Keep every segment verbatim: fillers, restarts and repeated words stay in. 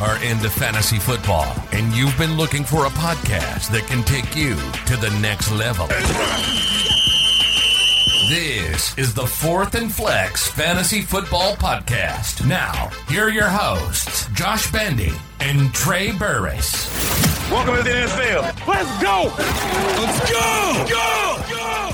are into fantasy football, and you've been looking for a podcast that can take you to the next level. This is the Fourth and Flex Fantasy Football Podcast. Now, here are your hosts, Josh Bandy and Trey Burris. Welcome to the N F L. Let's go! Let's go! Go! Go!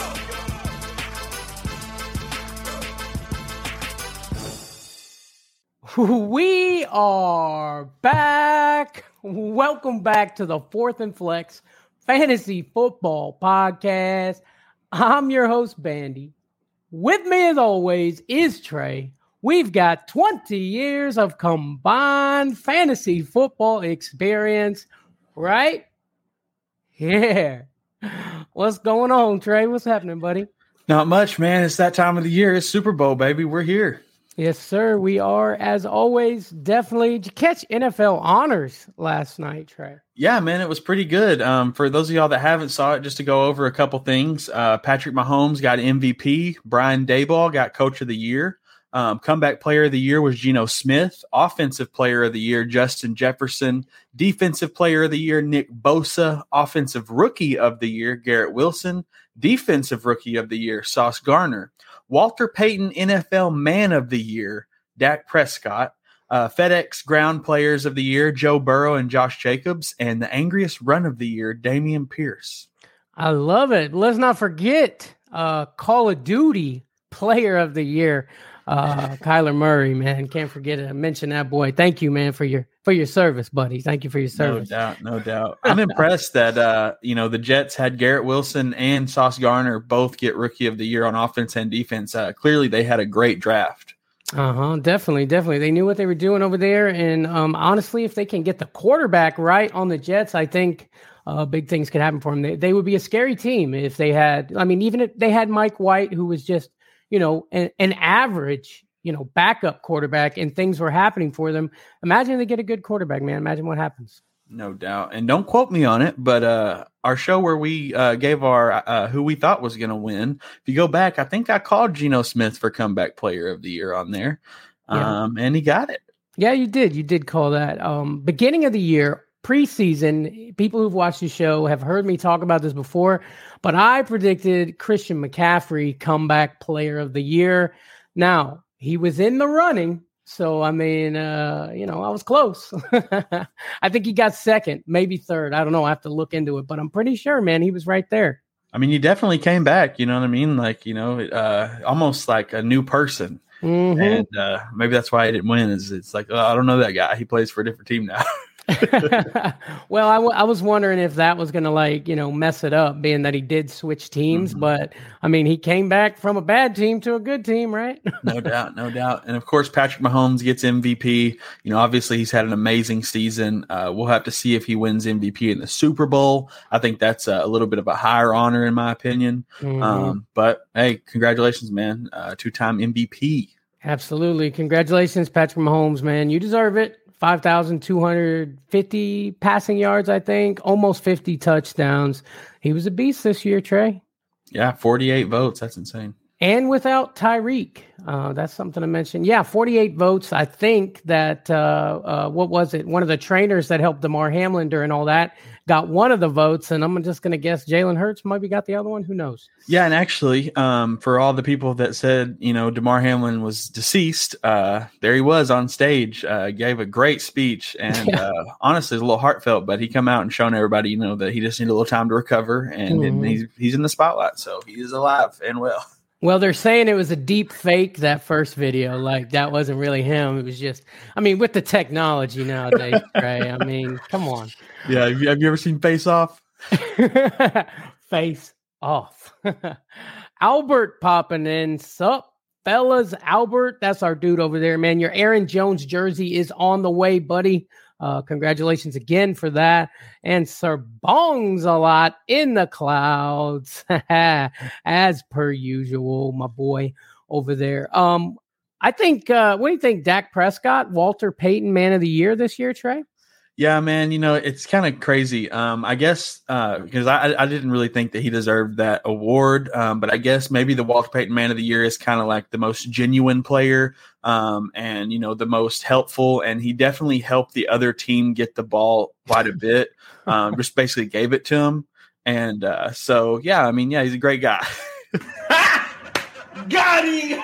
We are back. Welcome back to the Fourth and Flex Fantasy Football Podcast. I'm your host, Bandy. With me, as always, is Trey. We've got twenty years of combined fantasy football experience, right? Yeah. What's going on, Trey? What's happening, buddy? Not much, man. It's that time of the year. It's Super Bowl, baby. We're here. Yes, sir. We are, as always, definitely. Did you catch N F L honors last night, Trey? Yeah, man, it was pretty good. Um, for those of y'all that haven't saw it, just to go over a couple things, uh, Patrick Mahomes got M V P. Brian Daboll got Coach of the Year. Um, comeback Player of the Year was Geno Smith. Offensive Player of the Year, Justin Jefferson. Defensive Player of the Year, Nick Bosa. Offensive Rookie of the Year, Garrett Wilson. Defensive Rookie of the Year, Sauce Gardner. Walter Payton N F L Man of the Year, Dak Prescott. Uh, FedEx Ground Players of the Year, Joe Burrow and Josh Jacobs. And the Angriest Run of the Year, Damian Pierce. I love it. Let's not forget uh, Call of Duty Player of the Year, uh, Kyler Murray, man. Can't forget to mention that boy. Thank you, man, for your for your service, buddy. Thank you for your service. No doubt, no doubt. I'm impressed that uh, you know the Jets had Garrett Wilson and Sauce Gardner both get Rookie of the Year on offense and defense. Uh, clearly, they had a great draft. Uh huh. Definitely, definitely. They knew what they were doing over there, and um, honestly, if they can get the quarterback right on the Jets, I think uh, big things could happen for them. They, they would be a scary team if they had. I mean, even if they had Mike White, who was just you know an, an average. you know, backup quarterback and things were happening for them. Imagine they get a good quarterback, man. Imagine what happens. No doubt. And don't quote me on it, but uh, our show where we uh, gave our uh, who we thought was going to win, if you go back, I think I called Geno Smith for Comeback Player of the Year on there, yeah. um, and he got it. Yeah, you did. You did call that. Um, beginning of the year, preseason, people who've watched the show have heard me talk about this before, but I predicted Christian McCaffrey Comeback Player of the Year. Now, he was in the running, so, I mean, uh, you know, I was close. I think he got second, maybe third. I don't know. I have to look into it, but I'm pretty sure, man, he was right there. I mean, you definitely came back, you know what I mean? Like, you know, uh, almost like a new person. Mm-hmm. And uh, maybe that's why he didn't win is it's like, oh, I don't know that guy. He plays for a different team now. Well, I, w- I was wondering if that was going to like, you know, mess it up being that he did switch teams. Mm-hmm. But I mean, he came back from a bad team to a good team, right? No doubt. No doubt. And of course, Patrick Mahomes gets M V P. You know, obviously he's had an amazing season. Uh, we'll have to see if he wins M V P in the Super Bowl. I think that's a, a little bit of a higher honor in my opinion. Mm-hmm. Um, but hey, congratulations, man. Uh, two-time M V P. Absolutely. Congratulations, Patrick Mahomes, man. You deserve it. five thousand two hundred fifty passing yards, I think, almost fifty touchdowns. He was a beast this year, Trey. Yeah, forty-eight votes. That's insane. And without Tyreek. Uh, that's something to mention. Yeah, forty-eight votes. I think that, uh, uh, what was it? One of the trainers that helped DeMar Hamlin during all that got one of the votes, and I'm just going to guess Jalen Hurts maybe got the other one. Who knows? Yeah, and actually, um, for all the people that said, you know, DeMar Hamlin was deceased, uh, there he was on stage, uh, gave a great speech, and yeah. uh, honestly, it's a little heartfelt, but he come out and shown everybody, you know, that he just needed a little time to recover, and, mm-hmm. and he's, he's in the spotlight, so he is alive and well. Well, they're saying it was a deep fake, that first video. Like, that wasn't really him. It was just, I mean, with the technology nowadays, right? I mean, come on. Yeah, have you, have you ever seen Face Off? Face Off. Albert popping in. Sup, fellas? Albert, that's our dude over there, man. Your Aaron Jones jersey is on the way, buddy. Uh, congratulations again for that. And Sir Bongs a lot in the clouds, as per usual, my boy over there. Um, I think, uh, what do you think, Dak Prescott, Walter Payton, Man of the Year this year, Trey? Yeah, man, you know, it's kind of crazy. Um, I guess uh, because I, I didn't really think that he deserved that award, um, but I guess maybe the Walter Payton Man of the Year is kind of like the most genuine player um, and, you know, the most helpful. And he definitely helped the other team get the ball quite a bit, um, just basically gave it to him. And uh, so, yeah, I mean, yeah, he's a great guy. Got him!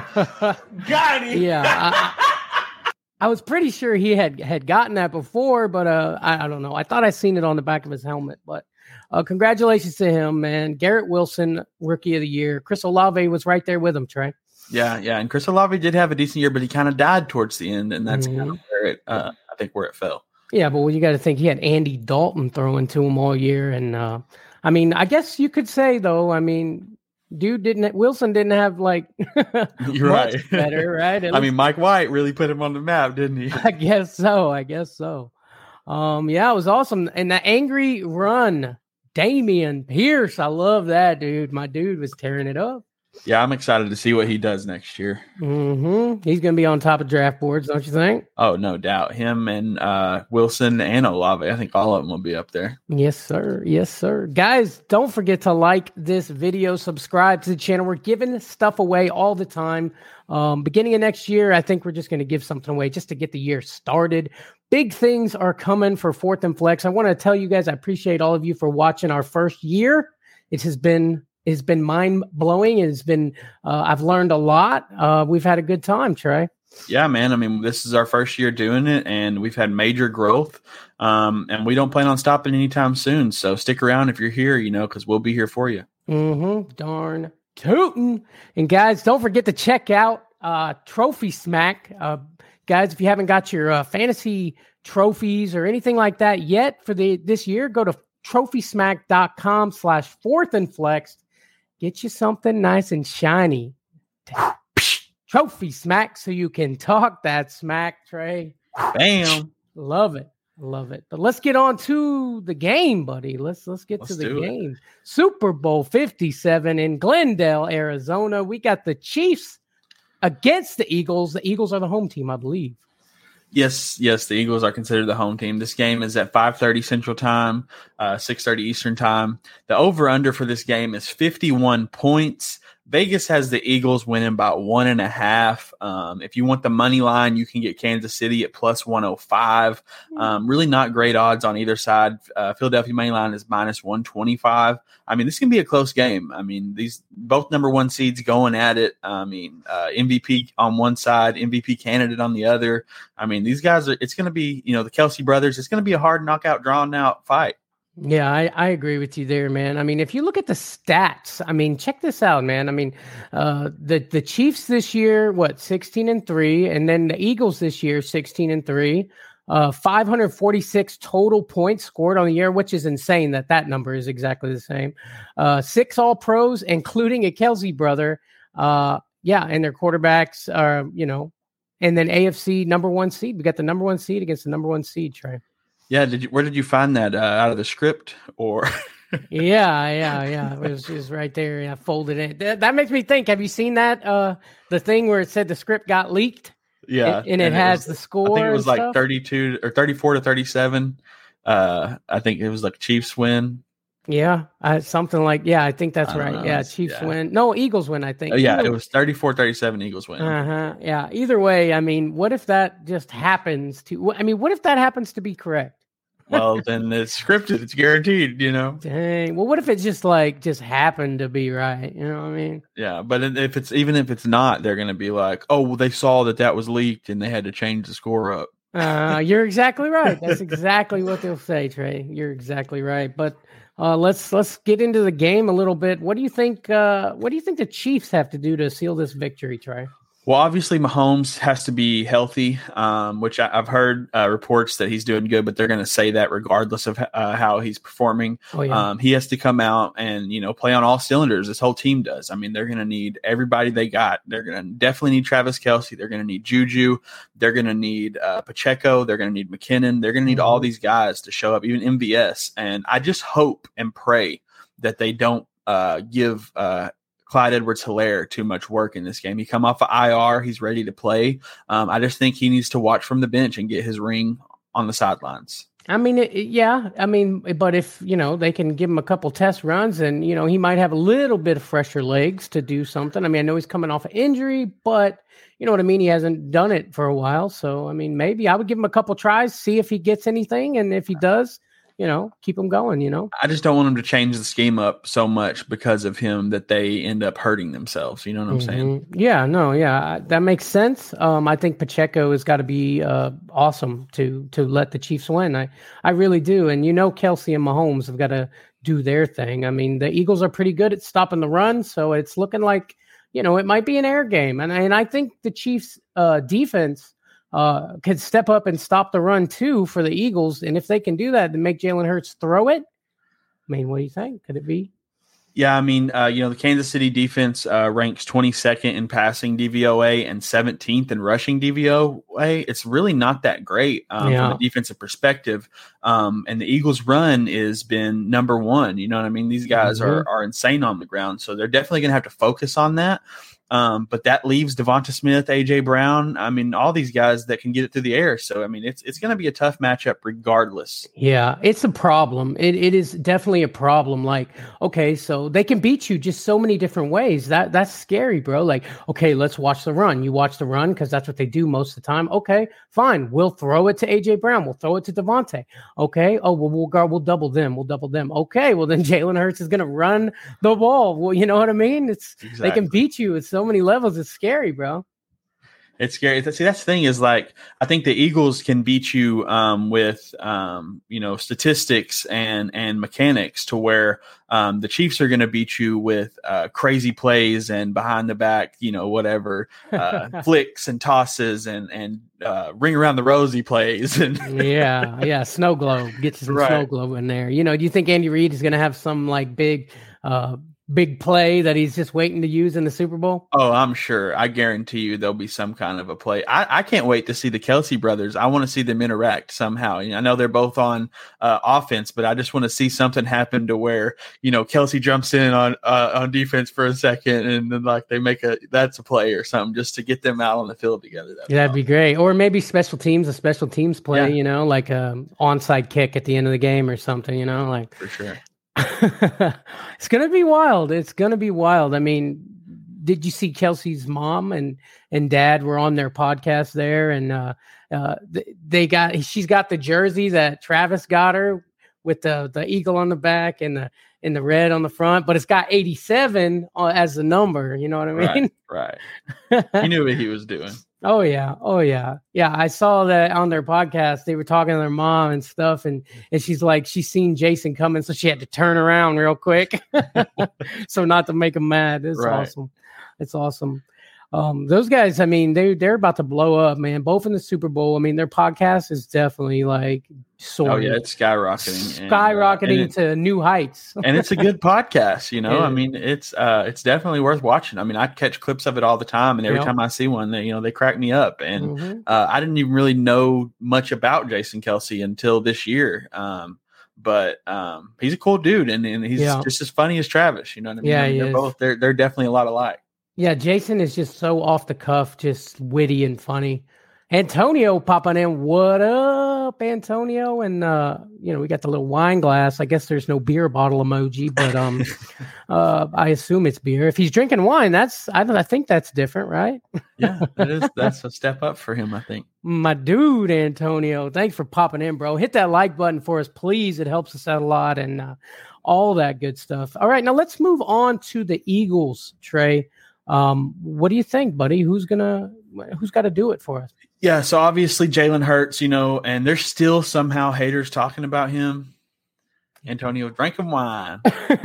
Got him! Yeah. I, I was pretty sure he had, had gotten that before, but uh, I, I don't know. I thought I seen it on the back of his helmet. But uh, congratulations to him, man. Garrett Wilson, Rookie of the Year. Chris Olave was right there with him, Trey. Yeah, yeah. And Chris Olave did have a decent year, but he kind of died towards the end, and that's mm-hmm. kind of where it, uh, I think, where it fell. Yeah, but well, you got to think he had Andy Dalton throwing to him all year. And, uh, I mean, I guess you could say, though, I mean, dude didn't Wilson didn't have like you're right better, right? I mean, Mike White really put him on the map, didn't he? I guess so. I guess so. Um, yeah, it was awesome. And the angry run, Damian Pierce. I love that, dude. My dude was tearing it up. Yeah, I'm excited to see what he does next year. Mm-hmm. He's going to be on top of draft boards, don't you think? Oh, no doubt. Him and uh, Wilson and Olave, I think all of them will be up there. Yes, sir. Yes, sir. Guys, don't forget to like this video, subscribe to the channel. We're giving stuff away all the time. Um, beginning of next year, I think we're just going to give something away just to get the year started. Big things are coming for Fourth and Flex. I want to tell you guys, I appreciate all of you for watching our first year. It has been... It's been mind-blowing. It's been, uh, I've learned a lot. Uh, we've had a good time, Trey. Yeah, man. I mean, this is our first year doing it, and we've had major growth, um, and we don't plan on stopping anytime soon. So stick around if you're here, you know, because we'll be here for you. Mm-hmm. Darn tootin'. And, guys, don't forget to check out uh, Trophy Smack. Uh, guys, if you haven't got your uh, fantasy trophies or anything like that yet for the this year, go to trophysmack.com slash fourth and flex. Get you something nice and shiny. Trophy Smack so you can talk that smack, Trey. Bam. Love it. Love it. But let's get on to the game, buddy. Let's let's get let's to the game. It. Super Bowl fifty-seven in Glendale, Arizona. We got the Chiefs against the Eagles. The Eagles are the home team, I believe. Yes, yes, the Eagles are considered the home team. This game is at five thirty Central Time, uh, six thirty Eastern Time. The over-under for this game is fifty-one points. Vegas has the Eagles winning by one and a half. Um, if you want the money line, you can get Kansas City at plus one oh five. Um, really not great odds on either side. Uh, Philadelphia money line is minus one twenty-five. I mean, this can be a close game. I mean, these both number one seeds going at it. I mean, uh, M V P on one side, M V P candidate on the other. I mean, these guys are. It's going to be, you know, the Kelsey brothers. It's going to be a hard knockout, drawn out fight. Yeah, I, I agree with you there, man. I mean, if you look at the stats, I mean, check this out, man. I mean, uh, the the Chiefs this year, what, sixteen and three, and then the Eagles this year, sixteen and three, uh, five hundred forty-six total points scored on the year, which is insane that that number is exactly the same. Uh, six All Pros, including a Kelsey brother. Uh, yeah, and their quarterbacks are, you know, and then A F C number one seed. We got the number one seed against the number one seed, Trey. Yeah, did you? Where did you find that? Uh, out of the script, or? yeah, yeah, yeah. It was just right there. I folded it. That, that makes me think. Have you seen that? Uh, the thing where it said the script got leaked. Yeah, and, and it and has it was, the score. I think it was like stuff. thirty-two or thirty-four to thirty-seven. Uh, I think it was like Chiefs win. Yeah, uh, something like yeah. I think that's I right. Know. Yeah, Chiefs yeah. win. No, Eagles win. I think. Oh, yeah, Eagles. It was thirty-four thirty-seven. Eagles win. Uh huh. Yeah. Either way, I mean, what if that just happens to? I mean, what if that happens to be correct? Well, then it's scripted. It's guaranteed, you know. Dang. Well, what if it just like just happened to be right? You know what I mean? Yeah, but if it's even if it's not, they're going to be like, oh, well, they saw that that was leaked and they had to change the score up. uh, you're exactly right. That's exactly what they'll say, Trey. You're exactly right. But uh, let's let's get into the game a little bit. What do you think? Uh, what do you think the Chiefs have to do to seal this victory, Trey? Well, obviously, Mahomes has to be healthy, um, which I, I've heard uh, reports that he's doing good, but they're going to say that regardless of uh, how he's performing. Oh, yeah. um, he has to come out and, you know, play on all cylinders. This whole team does. I mean, they're going to need everybody they got. They're going to definitely need Travis Kelce. They're going to need Juju. They're going to need uh, Pacheco. They're going to need McKinnon. They're going to need mm-hmm. all these guys to show up, even M V S. And I just hope and pray that they don't uh, give uh, – Clyde Edwards-Helaire too much work in this game. He come off of I R. He's ready to play. Um, I just think he needs to watch from the bench and get his ring on the sidelines. I mean, it, yeah, I mean, but if, you know, they can give him a couple test runs and, you know, he might have a little bit of fresher legs to do something. I mean, I know he's coming off an injury, but you know what I mean? He hasn't done it for a while. So, I mean, maybe I would give him a couple tries, see if he gets anything. And if he does, you know, keep him going, you know? I just don't want him to change the scheme up so much because of him that they end up hurting themselves. You know what I'm mm-hmm. saying? Yeah, no, yeah, that makes sense. Um, I think Pacheco has got to be uh, awesome to to let the Chiefs win. I, I really do. And you know, Kelsey and Mahomes have got to do their thing. I mean, the Eagles are pretty good at stopping the run, so it's looking like, you know, it might be an air game. And, and I think the Chiefs uh, defense Uh, could step up and stop the run too for the Eagles. And if they can do that, then make Jalen Hurts throw it. I mean, what do you think? Could it be? Yeah, I mean, uh, you know, the Kansas City defense uh, ranks twenty-second in passing D V O A and seventeenth in rushing D V O A. It's really not that great um, yeah. from a defensive perspective. Um, and the Eagles' run has been number one. You know what I mean? These guys mm-hmm. are are insane on the ground, so they're definitely going to have to focus on that. Um, but that leaves Devonta Smith, A J Brown. I mean, all these guys that can get it through the air. So, I mean, it's it's going to be a tough matchup regardless. Yeah, it's a problem. It It is definitely a problem. Like, okay, so they can beat you just so many different ways. That That's scary, bro. Like, okay, let's watch the run. You watch the run because that's what they do most of the time. Okay, fine. We'll throw it to A J Brown. We'll throw it to Devontae. Okay, oh, well, we'll, guard, we'll double them. We'll double them. Okay, well, then Jalen Hurts is going to run the ball. Well, you know what I mean? It's exactly. They can beat you at so many levels. It's scary, bro. It's scary. See, that's the thing is like, I think the Eagles can beat you um, with, um, you know, statistics and, and mechanics to where um, the Chiefs are going to beat you with uh, crazy plays and behind the back, you know, whatever, uh, flicks and tosses and, and uh, ring around the rosy plays. And yeah. Yeah. Snow globe. Get some right. snow globe in there. You know, do you think Andy Reid is going to have some like big, uh, big play that he's just waiting to use in the Super Bowl? Oh, I'm sure. I guarantee you there'll be some kind of a play. I, I can't wait to see the Kelsey brothers. I want to see them interact somehow. I know they're both on uh, offense, but I just want to see something happen to where, you know, Kelsey jumps in on uh, on defense for a second and then like they make a that's a play or something just to get them out on the field together. That'd, yeah, that'd be great. Or maybe special teams, a special teams play, yeah. you know, like a onside kick at the end of the game or something, you know, like for sure. It's gonna be wild. It's gonna be wild. I mean, did you see Kelsey's mom and and dad were on their podcast there, and uh, uh, they got she's got the jersey that Travis got her with the the eagle on the back and the and the red on the front, but it's got eighty-seven as the number. You know what I mean? Right. right. He knew what he was doing. Oh yeah, oh yeah, yeah. I saw that on their podcast. They were talking to their mom and stuff, and and she's like, she's seen Jason coming, so she had to turn around real quick, so not to make him mad. It's right. awesome. It's awesome. Um, those guys, I mean, they they're about to blow up, man. Both in the Super Bowl. I mean, their podcast is definitely like soaring. Oh yeah, it's skyrocketing, skyrocketing and, uh, and it, to new heights. And it's a good podcast, you know. Yeah. I mean, it's uh, it's definitely worth watching. I mean, I catch clips of it all the time, and every yep. time I see one, they you know they crack me up. And mm-hmm. uh, I didn't even really know much about Jason Kelsey until this year. Um, but um, he's a cool dude, and, and he's yeah. just as funny as Travis. You know what I mean? Yeah, I mean, he they're is. both they're they're definitely a lot alike. Yeah, Jason is just so off the cuff, just witty and funny. Antonio popping in, what up, Antonio? And uh, you know, we got the little wine glass. I guess there's no beer bottle emoji, but um, uh, I assume it's beer. If he's drinking wine, that's I don't I think that's different, right? Yeah, that is that's a step up for him, I think. My dude, Antonio, thanks for popping in, bro. Hit that like button for us, please. It helps us out a lot, and uh, all that good stuff. All right, now let's move on to the Eagles, Trey. Um, what do you think, buddy? Who's gonna who's got to do it for us? Yeah, so obviously Jalen Hurts, you know, and there's still somehow haters talking about him. Antonio, drink him wine.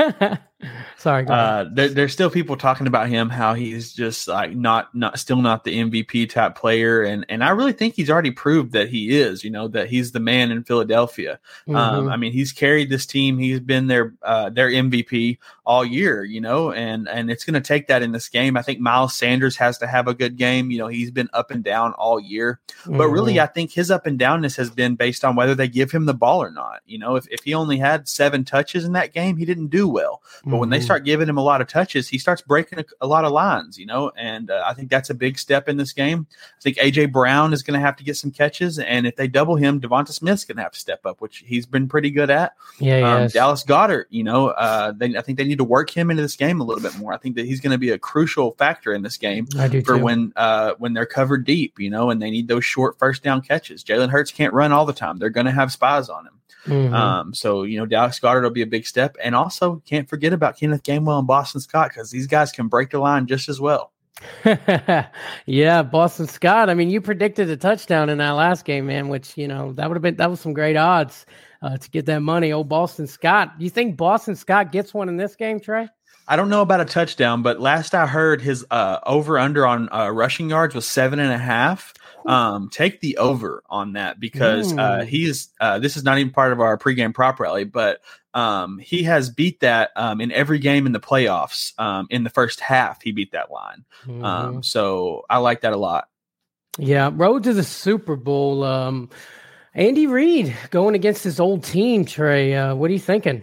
Sorry, uh, there, there's still people talking about him, how he's just like not, not still not the M V P type player, and and I really think he's already proved that he is. You know, that he's the man in Philadelphia. Mm-hmm. Um, I mean, he's carried this team. He's been their uh, their M V P all year. You know, and and it's going to take that in this game. I think Miles Sanders has to have a good game. You know, he's been up and down all year, mm-hmm. but really, I think his up and downness has been based on whether they give him the ball or not. You know, if if he only had seven touches in that game, he didn't do well. But mm-hmm. when they start giving him a lot of touches, he starts breaking a, a lot of lines, you know, and uh, I think that's a big step in this game. I think A J Brown is going to have to get some catches, and if they double him, Devonta Smith's going to have to step up, which he's been pretty good at. Yeah, um, Dallas Goedert, you know, uh, they, I think they need to work him into this game a little bit more. I think that he's going to be a crucial factor in this game I do for too. when uh, when they're covered deep, you know, and they need those short first down catches. Jalen Hurts can't run all the time. They're going to have spies on him. Mm-hmm. Um, so, you know, Dallas Goedert will be a big step. And also can't forget about Kenneth Gainwell and Boston Scott, because these guys can break the line just as well. Yeah, Boston Scott. I mean, you predicted a touchdown in that last game, man, which, you know, that would have been, that was some great odds uh, to get that money. Oh, Boston Scott. You think Boston Scott gets one in this game, Trey? I don't know about a touchdown, but last I heard his uh, over under on uh, rushing yards was seven and a half. Um, take the over on that, because mm. uh, he is. Uh, this is not even part of our pregame prop rally, but um, he has beat that um, in every game in the playoffs. Um, in the first half, he beat that line. Mm-hmm. Um, so I like that a lot. Yeah, road to the Super Bowl. Um, Andy Reid going against his old team. Trey, uh, what are you thinking?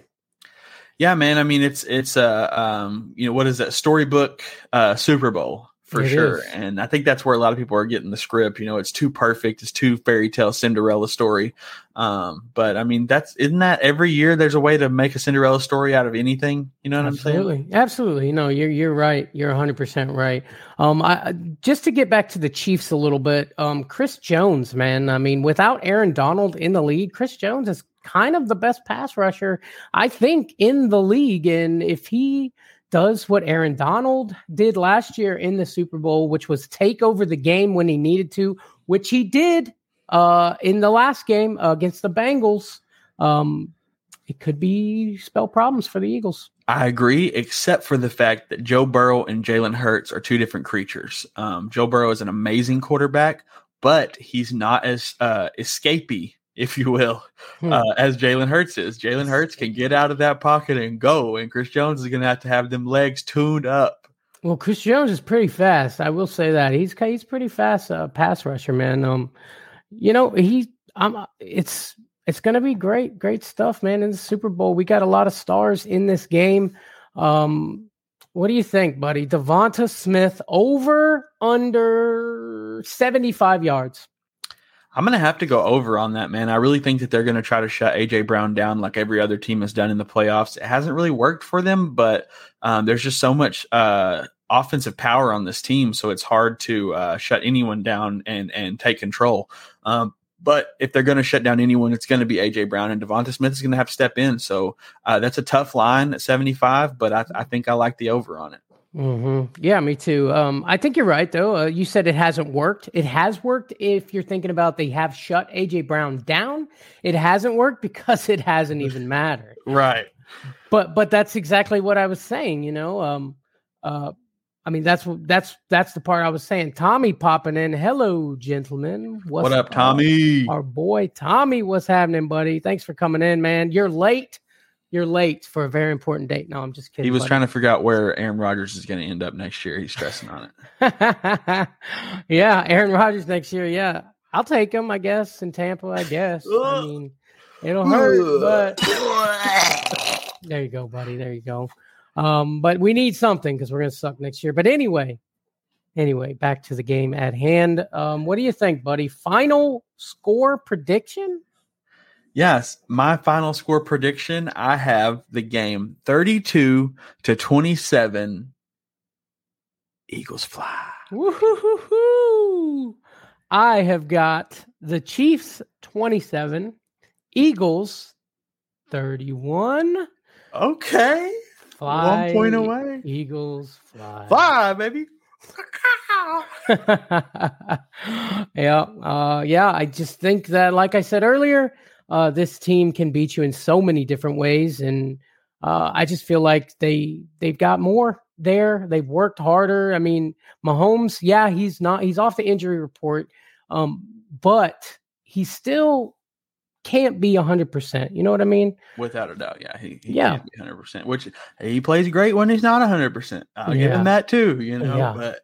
Yeah, man. I mean, it's it's a uh, um, you know, what is that, storybook uh, Super Bowl. For it sure. Is. And I think that's where a lot of people are getting the script. You know, it's too perfect. It's too fairy tale Cinderella story. Um, but I mean, that's, isn't that every year there's a way to make a Cinderella story out of anything? You know what Absolutely. I'm saying? Absolutely. No, you're, you're right. You're a hundred percent right. Um, I, just to get back to the Chiefs a little bit, um, Chris Jones, man, I mean, without Aaron Donald in the lead, Chris Jones is kind of the best pass rusher, I think, in the league. And if he does what Aaron Donald did last year in the Super Bowl, which was take over the game when he needed to, which he did uh, in the last game uh, against the Bengals, um, it could be spell problems for the Eagles. I agree, except for the fact that Joe Burrow and Jalen Hurts are two different creatures. Um, Joe Burrow is an amazing quarterback, but he's not as uh, escapey, if you will, hmm. uh, as Jalen Hurts is. Jalen Hurts can get out of that pocket and go, and Chris Jones is going to have to have them legs tuned up. Well, Chris Jones is pretty fast. I will say that he's he's pretty fast uh, pass rusher, man. Um, you know he, um, it's it's going to be great, great stuff, man. In the Super Bowl, we got a lot of stars in this game. Um, what do you think, buddy? Devonta Smith over under seventy-five yards. I'm going to have to go over on that, man. I really think that they're going to try to shut A J Brown down like every other team has done in the playoffs. It hasn't really worked for them, but um, there's just so much uh, offensive power on this team, so it's hard to uh, shut anyone down and and take control. Um, but if they're going to shut down anyone, it's going to be A J Brown, and Devonta Smith is going to have to step in. So uh, that's a tough line at seventy-five, but I, I think I like the over on it. Mm-hmm. Yeah, me too. Um, I think you're right, though. Uh, you said it hasn't worked. It has worked if you're thinking about they have shut A J Brown down. It hasn't worked because it hasn't even mattered. Right. But but that's exactly what I was saying. You know, um, uh, I mean that's that's that's the part I was saying. Tommy popping in. Hello, gentlemen. What's what up, Tommy? Our boy Tommy. What's happening, buddy? Thanks for coming in, man. You're late. You're late for a very important date. No, I'm just kidding. He was buddy. trying to figure out where Aaron Rodgers is going to end up next year. He's stressing on it. Yeah, Aaron Rodgers next year. Yeah, I'll take him, I guess, in Tampa, I guess. I mean, it'll hurt, but there you go, buddy. There you go. Um, but we need something because we're going to suck next year. But anyway, anyway, back to the game at hand. Um, what do you think, buddy? Final score prediction? Yes, my final score prediction, I have the game thirty-two to twenty-seven. Eagles fly. Woo-hoo-hoo-hoo. I have got the Chiefs twenty-seven, Eagles thirty-one. Okay. Fly. One point away. Eagles fly. Fly, baby. yeah. Uh, yeah. I just think that, like I said earlier, Uh, this team can beat you in so many different ways, and uh, I just feel like they they've got more there. They've worked harder. I mean, Mahomes, yeah, he's not he's off the injury report, um, but he still can't be a hundred percent. You know what I mean? Without a doubt, yeah, he, he yeah. can't be hundred percent. Which he plays great when he's not a hundred percent. I'll yeah. give him that too. You know, yeah. but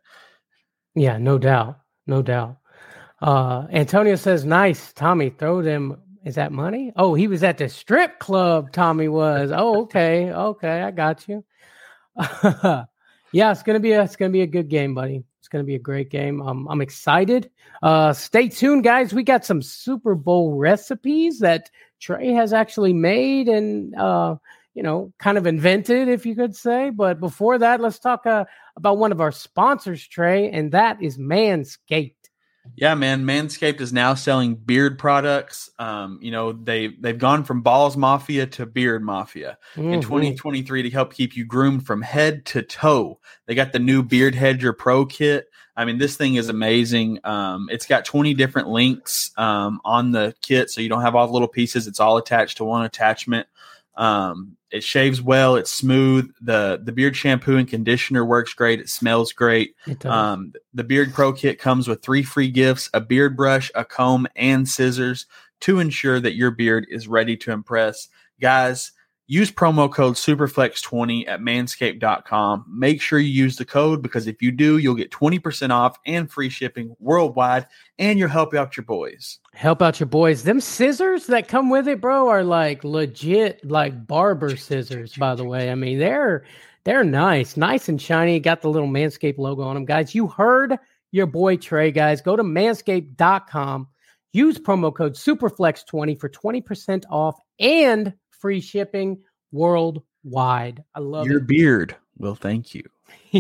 yeah, no doubt, no doubt. Uh, Antonio says, "Nice, Tommy. Throw them Is that money? Oh, he was at the strip club. Tommy was. Oh, okay, okay, I got you. Yeah, it's gonna be a it's gonna be a good game, buddy. It's gonna be a great game. Um, I'm excited. Uh, stay tuned, guys. We got some Super Bowl recipes that Trey has actually made and uh, you know, kind of invented, if you could say. But before that, let's talk uh, about one of our sponsors, Trey, and that is Manscaped. Yeah, man. Manscaped is now selling beard products. Um, you know, they they've gone from Balls Mafia to Beard Mafia mm-hmm. in twenty twenty-three to help keep you groomed from head to toe. They got the new Beard Hedger Pro Kit. I mean, this thing is amazing. Um, it's got twenty different links um, on the kit, so you don't have all the little pieces. It's all attached to one attachment. Um, it shaves well. It's smooth. The the beard shampoo and conditioner works great. It smells great. It um, the Beard Pro Kit comes with three free gifts, a beard brush, a comb, and scissors to ensure that your beard is ready to impress. Guys, use promo code Superflex twenty at manscaped dot com. Make sure you use the code because if you do, you'll get twenty percent off and free shipping worldwide, and you'll help out your boys. Help out your boys. Them scissors that come with it, bro, are like legit, like barber scissors, by the way. I mean, they're they're nice, nice and shiny. Got the little Manscaped logo on them, guys. You heard your boy Trey, guys. Go to manscaped dot com. Use promo code Superflex twenty for twenty percent off and free shipping worldwide. I love your it. beard will thank you.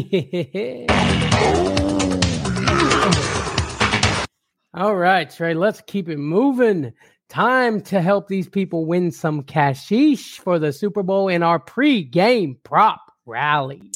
All right, Trey, let's keep it moving. Time to help these people win some cashish for the Super Bowl in our pre-game prop rally.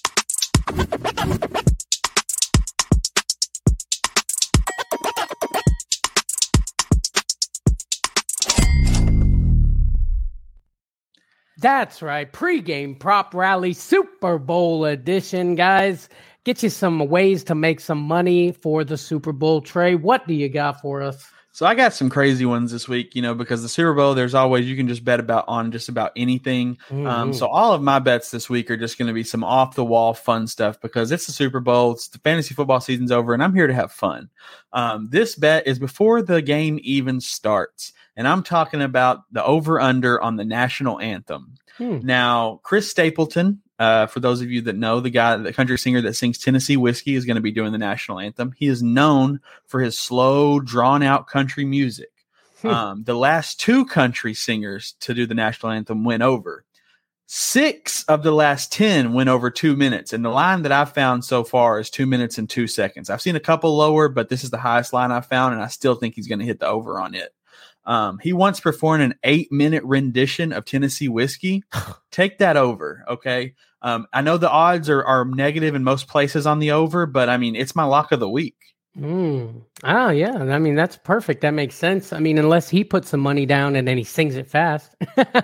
That's right. Pre-game prop rally Super Bowl edition, guys. Get you some ways to make some money for the Super Bowl. Trey, what do you got for us? So I got some crazy ones this week, you know, because the Super Bowl, there's always, you can just bet about on just about anything. Mm-hmm. Um, so all of my bets this week are just going to be some off the wall fun stuff because it's the Super Bowl. It's the fantasy football season's over and I'm here to have fun. Um, this bet is before the game even starts. And I'm talking about the over under on the national anthem. Hmm. Now, Chris Stapleton, uh, for those of you that know, the guy, the country singer that sings Tennessee Whiskey is going to be doing the national anthem. He is known for his slow, drawn out country music. Hmm. Um, the last two country singers to do the national anthem went over. Six of the last ten went over two minutes. And the line that I've found so far is two minutes and two seconds. I've seen a couple lower, but this is the highest line I've found. And I still think he's going to hit the over on it. Um, he once performed an eight minute rendition of Tennessee Whiskey. Take that over. Okay. Um, I know the odds are, are negative in most places on the over, but I mean, it's my lock of the week. Mm. Oh yeah. I mean, that's perfect. That makes sense. I mean, unless he puts some money down and then he sings it fast.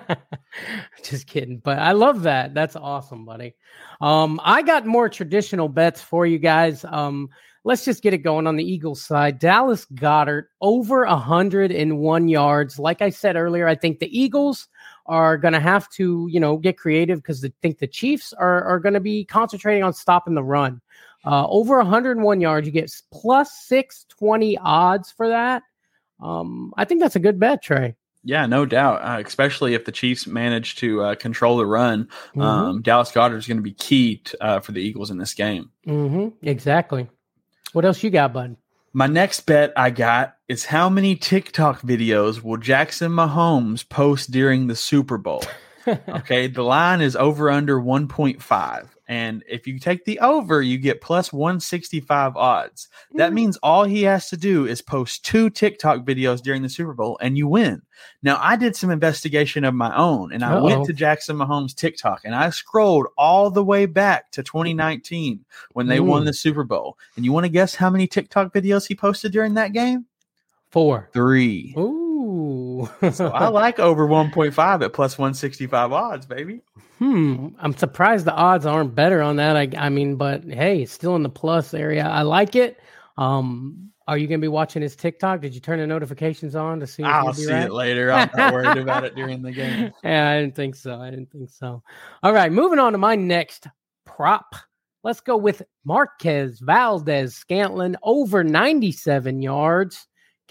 Just kidding. But I love that. That's awesome, buddy. Um, I got more traditional bets for you guys. Um, Let's just get it going on the Eagles side. Dallas Goedert over one hundred one yards. Like I said earlier, I think the Eagles are going to have to, you know, get creative because I think the Chiefs are, are going to be concentrating on stopping the run. Uh, over one hundred one yards, you get plus six twenty odds for that. Um, I think that's a good bet, Trey. Yeah, no doubt, uh, especially if the Chiefs manage to uh, control the run. Mm-hmm. Um, Dallas Goedert is going to be key to, uh, for the Eagles in this game. Mm-hmm. Exactly. What else you got, bud? My next bet I got is how many TikTok videos will Jackson Mahomes post during the Super Bowl? Okay, the line is over under one point five. And if you take the over, you get plus one sixty-five odds. That means all he has to do is post two TikTok videos during the Super Bowl and you win. Now, I did some investigation of my own and I Uh-oh. went to Jackson Mahomes' TikTok and I scrolled all the way back to twenty nineteen when they Ooh. won the Super Bowl. And you want to guess how many TikTok videos he posted during that game? Four. Three. Ooh. So I like over one point five at plus one sixty-five odds, baby. Hmm. I'm surprised the odds aren't better on that. I, I mean, but hey, it's still in the plus area. I like it. Um, are you going to be watching his TikTok? Did you turn the notifications on to see? If I'll see right? it later. I'm not worried about it during the game. Yeah, I didn't think so. I didn't think so. All right, moving on to my next prop. Let's go with Marquez Valdez Scantling over ninety-seven yards. Get a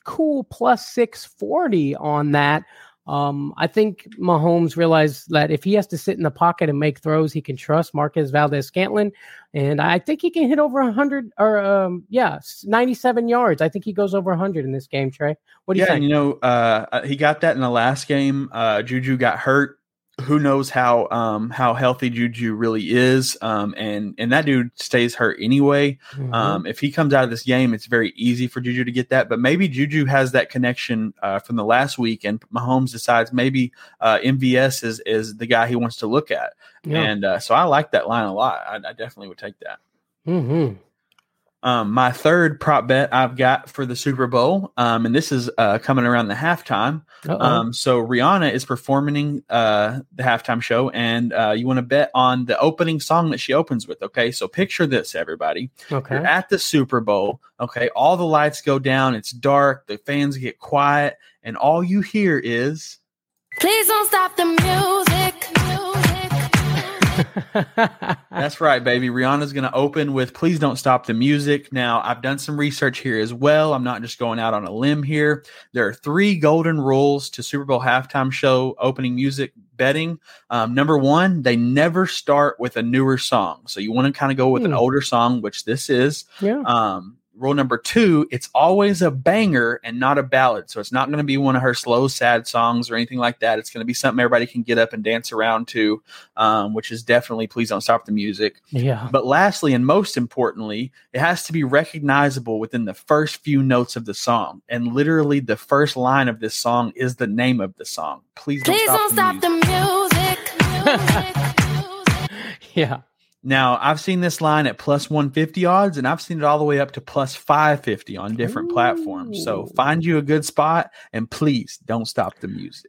cool plus six forty on that. Um, I think Mahomes realized that if he has to sit in the pocket and make throws, he can trust Marquez Valdes-Scantling. And I think he can hit over one hundred or, um, yeah, ninety-seven yards. I think he goes over one hundred in this game, Trey. What do you yeah, think? Yeah, you know, uh, he got that in the last game. Uh, Juju got hurt. Who knows how um, how healthy Juju really is, um, and and that dude stays hurt anyway. Mm-hmm. Um, if he comes out of this game, it's very easy for Juju to get that. But maybe Juju has that connection uh, from the last week, and Mahomes decides maybe uh, M V S is is the guy he wants to look at, yeah. and uh, so I like that line a lot. I, I definitely would take that. Mm-hmm. Um, my third prop bet I've got for the Super Bowl, um, and this is uh, coming around the halftime. Um, so Rihanna is performing uh, the halftime show, and uh, you want to bet on the opening song that she opens with. Okay, so picture this, everybody. Okay, you're at the Super Bowl. Okay, all the lights go down. It's dark. The fans get quiet, and all you hear is, "Please don't stop the music." music. That's right, baby. Rihanna's going to open with "Please Don't Stop the Music." Now, I've done some research here as well. I'm not just going out on a limb here. There are three golden rules to Super Bowl halftime show opening music betting. Um, number one, they never start with a newer song. So you want to kind of go with mm. an older song, which this is. Yeah. Um, Rule number two, it's always a banger and not a ballad. So it's not going to be one of her slow, sad songs or anything like that. It's going to be something everybody can get up and dance around to, um, which is definitely "Please Don't Stop the Music." Yeah. But lastly, and most importantly, it has to be recognizable within the first few notes of the song. And literally the first line of this song is the name of the song. Please don't, Please stop, don't the stop the music. music. Yeah. Now, I've seen this line at plus one fifty odds, and I've seen it all the way up to plus five fifty on different Ooh. platforms. So find you a good spot, and please don't stop the music.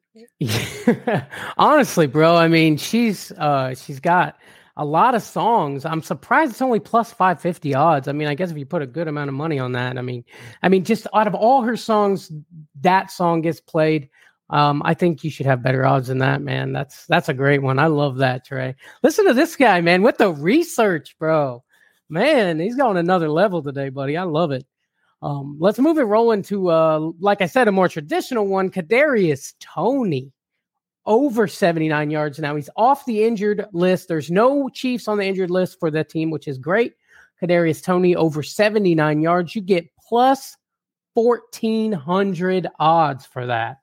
Honestly, bro, I mean, she's uh, she's got a lot of songs. I'm surprised it's only plus five fifty odds. I mean, I guess if you put a good amount of money on that, I mean, I mean, just out of all her songs, that song gets played. Um, I think you should have better odds than that, man. That's that's a great one. I love that, Trey. Listen to this guy, man, with the research, bro. Man, he's going another level today, buddy. I love it. Um, let's move it rolling to, uh, like I said, a more traditional one. Kadarius Toney, over seventy-nine yards now. He's off the injured list. There's no Chiefs on the injured list for the team, which is great. Kadarius Toney over seventy-nine yards. You get plus fourteen hundred odds for that.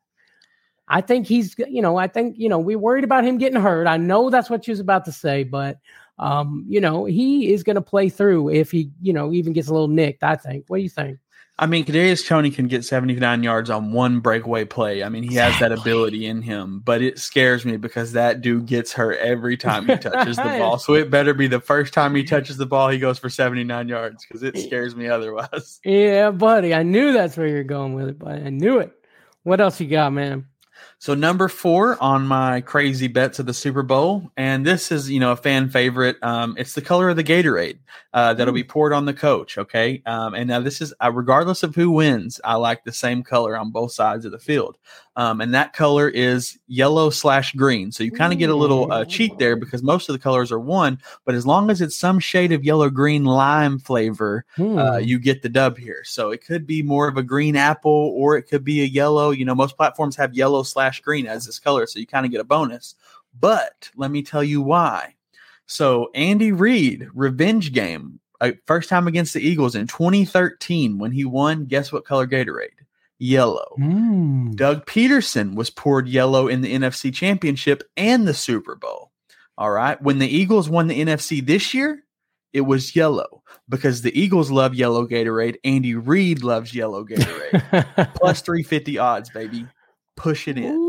I think he's, you know, I think, you know, we're worried about him getting hurt. I know that's what you was about to say, but, um, you know, he is going to play through if he, you know, even gets a little nicked, I think. What do you think? I mean, Kadarius Toney can get seventy-nine yards on one breakaway play. I mean, he has that ability in him, but it scares me because that dude gets hurt every time he touches the ball. So it better be the first time he touches the ball, he goes for seventy-nine yards because it scares me otherwise. Yeah, buddy. I knew that's where you're going with it, but I knew it. What else you got, man? So number four on my crazy bets of the Super Bowl, and this is, you know, a fan favorite. Um, it's the color of the Gatorade uh, that'll be poured on the coach, okay? Um, and now this is, uh, regardless of who wins, I like the same color on both sides of the field. Um, and that color is yellow slash green. So you kind of get a little uh, cheat there because most of the colors are one, but as long as it's some shade of yellow, green, lime flavor, hmm. uh, you get the dub here. So it could be more of a green apple or it could be a yellow. You know, most platforms have yellow slash green as this color. So you kind of get a bonus. But let me tell you why. So Andy Reid, revenge game, uh, first time against the Eagles in twenty thirteen when he won, guess what color Gatorade? Yellow. Mm. Doug Peterson was poured yellow in the N F C Championship and the Super Bowl. All right. When the Eagles won the N F C this year, it was yellow because the Eagles love yellow Gatorade. Andy Reid loves yellow Gatorade. Plus three fifty odds, baby. Push it in.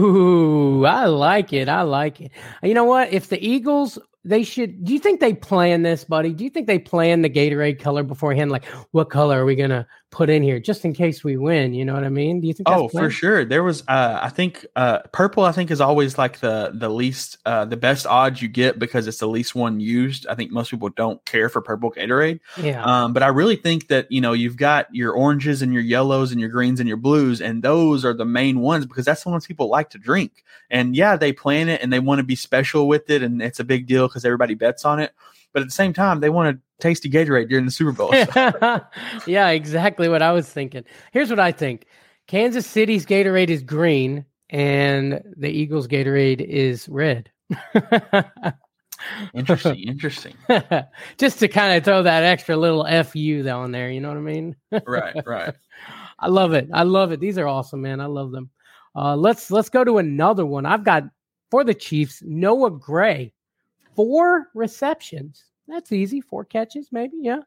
Ooh, I like it. I like it. You know what? If the Eagles, they should, do you think they plan this, buddy? Do you think they plan the Gatorade color beforehand? Like, what color are we going to put in here just in case we win? You know what I mean? Do you think that's Oh, planned? for sure. There was, uh, I think, uh, purple, I think, is always like the, the least, uh, the best odds you get because it's the least one used. I think most people don't care for purple Gatorade. Yeah. Um, but I really think that, you know, you've got your oranges and your yellows and your greens and your blues, and those are the main ones because that's the ones people like to drink. And yeah, they plan it and they want to be special with it, and it's a big deal because everybody bets on it. but at the same time, they want a tasty Gatorade during the Super Bowl. So. Yeah, exactly what I was thinking. Here's what I think. Kansas City's Gatorade is green and the Eagles' Gatorade is red. Interesting, interesting. Just to kind of throw that extra little F U down there, you know what I mean? Right, right. I love it. I love it. These are awesome, man. I love them. Uh, let's let's go to another one. I've got for the Chiefs, Noah Gray, four receptions. That's easy. Four catches, maybe. Yeah.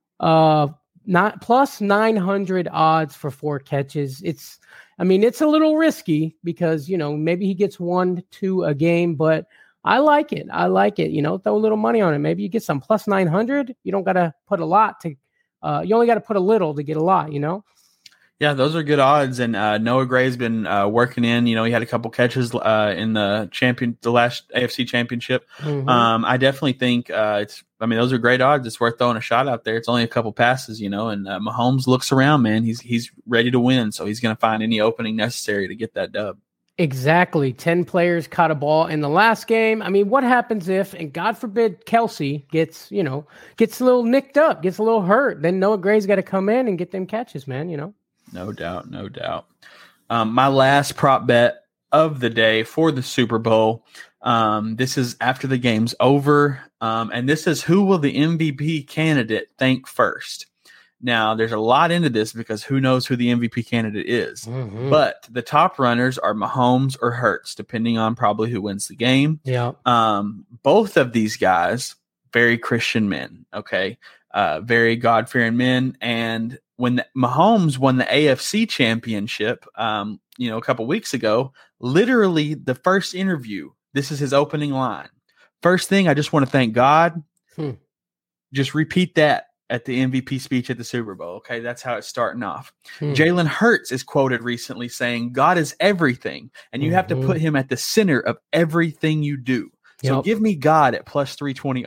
Uh, not plus nine hundred odds for four catches. It's, I mean, it's a little risky because, you know, maybe he gets one, two a game, but I like it. I like it. You know, throw a little money on it. Maybe you get some plus nine hundred. You don't got to put a lot to, uh, you only got to put a little to get a lot, you know? Yeah, those are good odds. And uh, Noah Gray's been uh, working in. You know, he had a couple catches uh, in the champion, the last A F C championship. Mm-hmm. Um, I definitely think uh, it's. I mean, those are great odds. It's worth throwing a shot out there. It's only a couple passes, you know. And uh, Mahomes looks around, man. He's he's ready to win, so he's going to find any opening necessary to get that dub. Exactly. ten players caught a ball in the last game. I mean, what happens if, and God forbid, Kelsey gets, you know, gets a little nicked up, gets a little hurt? Then Noah Gray's got to come in and get them catches, man, you know? No doubt. No doubt. Um, my last prop bet of the day for the Super Bowl. Um, this is after the game's over. Um, and this is who will the M V P candidate thank first? Now, there's a lot into this because who knows who the M V P candidate is. Mm-hmm. But the top runners are Mahomes or Hurts, depending on probably who wins the game. Yeah. Um, both of these guys, very Christian men, okay? Uh, very God-fearing men. And when the, Mahomes won the A F C championship, um, you know, a couple weeks ago, literally the first interview, this is his opening line. First thing, I just want to thank God. Hmm. Just repeat that at the M V P speech at the Super Bowl. Okay, that's how it's starting off. Hmm. Jalen Hurts is quoted recently saying, God is everything, and you mm-hmm. have to put him at the center of everything you do. So yep. give me God at plus three twenty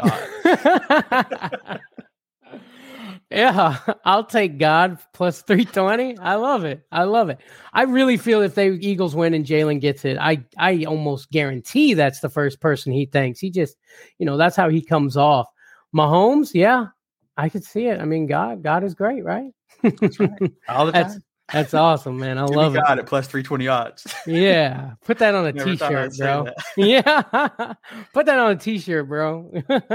odds. Yeah, I'll take God plus three twenty. I love it. I love it. I really feel if the Eagles win and Jalen gets it, I, I almost guarantee that's the first person he thanks. He just, you know, that's how he comes off. Mahomes, yeah, I could see it. I mean, God, God is great, right? That's right. All the time. That's, that's awesome, man. I Give love me it. God at plus three twenty odds. Yeah, put that on a Never t-shirt, bro. Yeah, put that on a t-shirt, bro.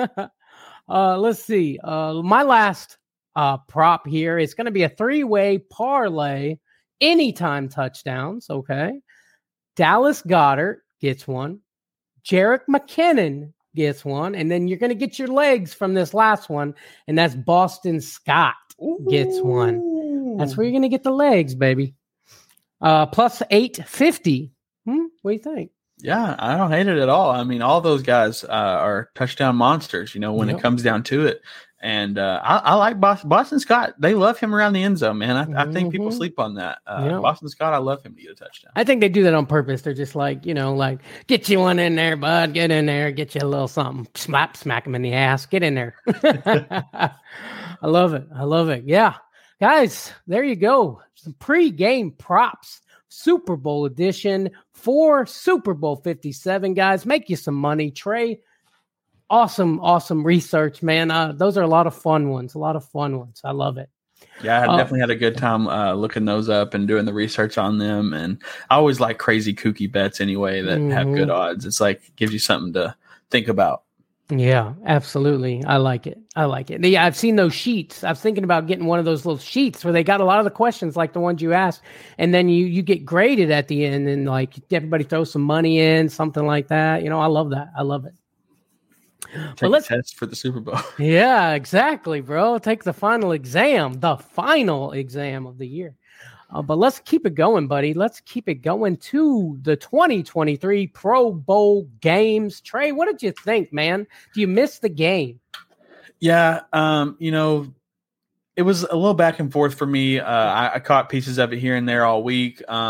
uh, let's see. Uh, my last uh, prop here is going to be a three-way parlay, anytime touchdowns. Okay, Dallas Goedert gets one, Jerick McKinnon gets one, and then you're going to get your legs from this last one, and that's Boston Scott gets one. That's where you're going to get the legs, baby. Uh, plus eight fifty. Hmm? What do you think? Yeah, I don't hate it at all. I mean, all those guys uh, are touchdown monsters, you know, when yep. it comes down to it. And uh, I, I like Boston, Boston Scott. They love him around the end zone, man. I, mm-hmm. I think people sleep on that. Uh, yep. Boston Scott, I love him to get a touchdown. I think they do that on purpose. They're just like, you know, like, get you one in there, bud. Get in there. Get you a little something. Slap, smack him in the ass. Get in there. I love it. I love it. Yeah. Guys, there you go. Some pre-game props. Super Bowl edition for Super Bowl fifty-seven, guys. Make you some money. Trey, awesome, awesome research, man. Uh, those are a lot of fun ones. A lot of fun ones. I love it. Yeah, I uh, definitely had a good time uh, looking those up and doing the research on them. And I always like crazy, kooky bets anyway that mm-hmm. have good odds. It's like gives you something to think about. Yeah, absolutely. I like it. I like it. Yeah, I've seen those sheets. I was thinking about getting one of those little sheets where they got a lot of the questions like the ones you asked, and then you you get graded at the end, and like everybody throws some money in, something like that. You know, I love that. I love it. Take but let's test for the Super Bowl. Yeah, exactly, bro. Take the final exam, the final exam of the year. Uh, but let's keep it going, buddy. Let's keep it going to the twenty twenty-three Pro Bowl games. Trey, what did you think, man? Do you miss the game? Yeah, um, you know, it was a little back and forth for me. Uh, I, I caught pieces of it here and there all week. Um,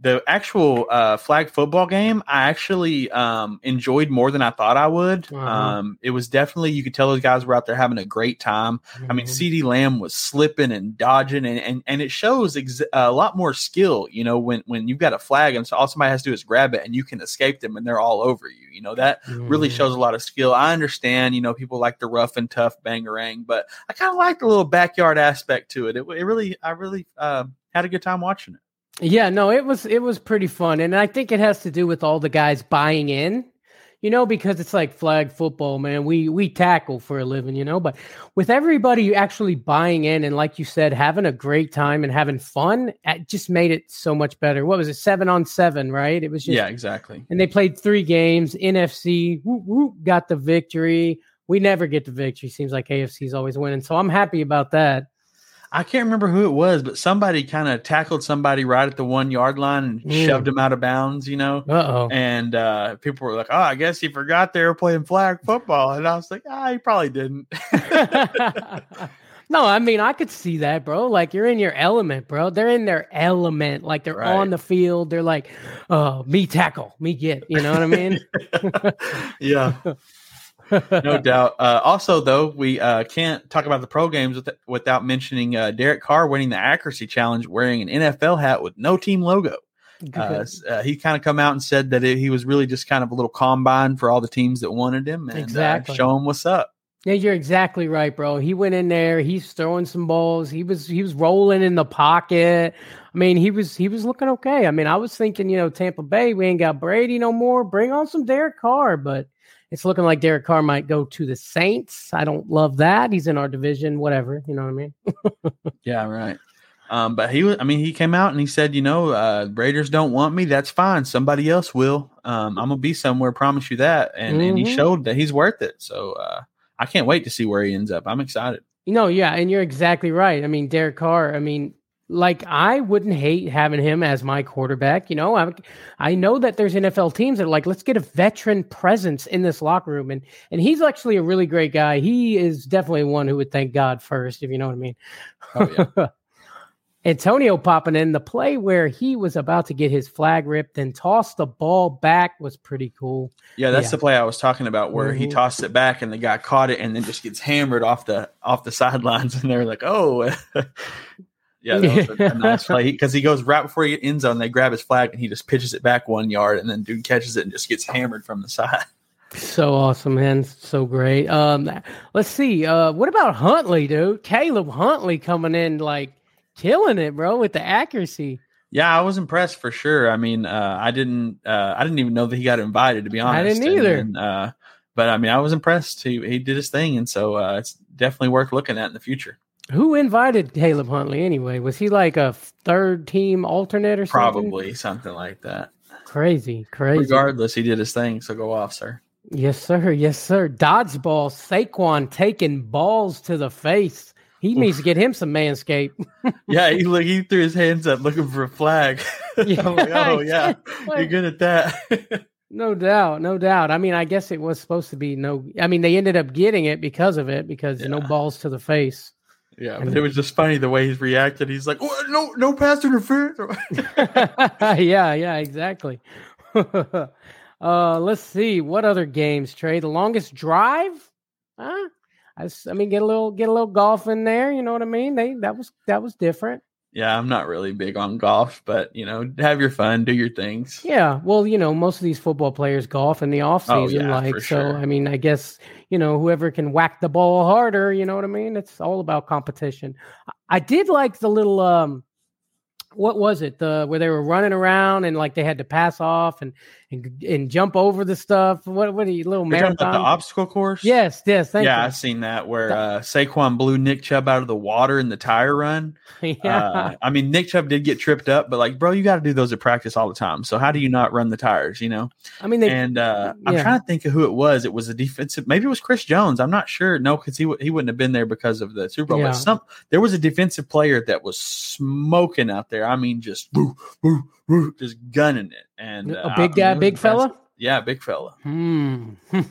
the actual uh, flag football game, I actually um, enjoyed more than I thought I would. Uh-huh. Um, it was definitely, you could tell those guys were out there having a great time. Mm-hmm. I mean, CeeDee Lamb was slipping and dodging, and and, and it shows ex- a lot more skill, you know, when, when you've got a flag and so all somebody has to do is grab it and you can escape them and they're all over you. You know, that Mm-hmm. really shows a lot of skill. I understand, you know, people like the rough and tough bangarang, but I kind of like the little backyard aspect to it. It, it really, I really uh, had a good time watching it. Yeah, no, it was it was pretty fun, and I think it has to do with all the guys buying in, you know, because it's like flag football, man. We we tackle for a living, you know, but with everybody actually buying in and, like you said, having a great time and having fun, it just made it so much better. What was it, seven on seven, right? It was just Yeah, exactly. And they played three games. N F C whoop, whoop, got the victory. We never get the victory. Seems like A F C is always winning, so I'm happy about that. I can't remember who it was, but somebody kind of tackled somebody right at the one yard line and Mm. shoved him out of bounds, you know? Uh-oh. And uh, people were like, oh, I guess he forgot they were playing flag football. And I was like, ah, he probably didn't. No, I mean, I could see that, bro. Like, you're in your element, bro. They're in their element. Like, they're Right. on the field. They're like, oh, me tackle, me get. You know what I mean? Yeah. No doubt. Uh, also, though, we uh, can't talk about the pro games with, without mentioning uh, Derek Carr winning the accuracy challenge wearing an N F L hat with no team logo. Uh, uh, he kind of come out and said that it, he was really just kind of a little combine for all the teams that wanted him and Exactly. uh, show him what's up. Yeah, you're exactly right, bro. He went in there. He's throwing some balls. He was he was rolling in the pocket. I mean, he was he was looking okay. I mean, I was thinking, you know, Tampa Bay, we ain't got Brady no more. Bring on some Derek Carr, but it's looking like Derek Carr might go to the Saints. I don't love that. He's in our division, whatever. You know what I mean? Yeah, right. Um, but he was, I mean, he came out and he said, you know, uh, Raiders don't want me. That's fine. Somebody else will. Um, I'm going to be somewhere. Promise you that. And, and he Mhm. showed that he's worth it. So uh, I can't wait to see where he ends up. I'm excited. You know, yeah, and you're exactly right. I mean, Derek Carr, I mean, like, I wouldn't hate having him as my quarterback. You know, I I know that there's N F L teams that are like, let's get a veteran presence in this locker room. And and he's actually a really great guy. He is definitely one who would thank God first, if you know what I mean. Oh, yeah. Antonio popping in the play where he was about to get his flag ripped and toss the ball back was pretty cool. Yeah, that's Yeah. the play I was talking about where he Mhm. tossed it back and the guy caught it and then just gets hammered off the off the sidelines. And they're like, oh, yeah, that was a, a nice play because he goes right before he gets end zone. They grab his flag and he just pitches it back one yard and then dude catches it and just gets hammered from the side. So awesome, man. So great. Um, let's see. Uh, what about Huntley, dude? Caleb Huntley coming in like killing it, bro, with the accuracy. Yeah, I was impressed for sure. I mean, uh, I didn't, uh, I didn't even know that he got invited. To be honest, I didn't either. And, uh, but I mean, I was impressed. He he did his thing, and so uh, it's definitely worth looking at in the future. Who invited Caleb Huntley anyway? Was he like a third team alternate or something? Probably something like that. Crazy, crazy. Regardless, he did his thing. So go off, sir. Yes, sir. Yes, sir. Dodgeball. Saquon taking balls to the face. He needs to get him some Manscaped. Yeah, he look he threw his hands up looking for a flag. Yeah, I'm like, oh yeah, exactly. you're good at that. No doubt, no doubt. I mean, I guess it was supposed to be no. I mean, they ended up getting it because of it, because no Yeah. balls to the face. Yeah, but it was just funny the way he's reacted. He's like, oh, no, no pass interference. Yeah, yeah, exactly. uh, let's see what other games. Trey, the longest drive? Huh? I, s- I mean, get a little, get a little golf in there. You know what I mean? They that was that was different. Yeah, I'm not really big on golf, but you know, have your fun, do your things. Yeah, well, you know, most of these football players golf in the off Oh, season, yeah, like for so. sure. I mean, I guess you know whoever can whack the ball harder. You know what I mean? It's all about competition. I, I did like the little um, what was it? The where they were running around and like they had to pass off and and, and jump over the stuff. What what are you little You're talking marathon? about the obstacle course? Yes, yes, thank yeah, you. I've seen that where uh, Saquon blew Nick Chubb out of the water in the tire run. yeah. Uh, I mean, Nick Chubb did get tripped up, but like, bro, you got to do those at practice all the time. So how do you not run the tires? You know. I mean, they, And uh, I'm yeah. trying to think of who it was. It was a defensive. Maybe it was Chris Jones. I'm not sure. No, because he w- he wouldn't have been there because of the Super Bowl. Yeah. But some there was a defensive player that was smoking out there. I mean, just woo, woo, woo, just gunning it. And a uh, big I guy, mean, it was big fella. impressive. Yeah, big fella. Hmm.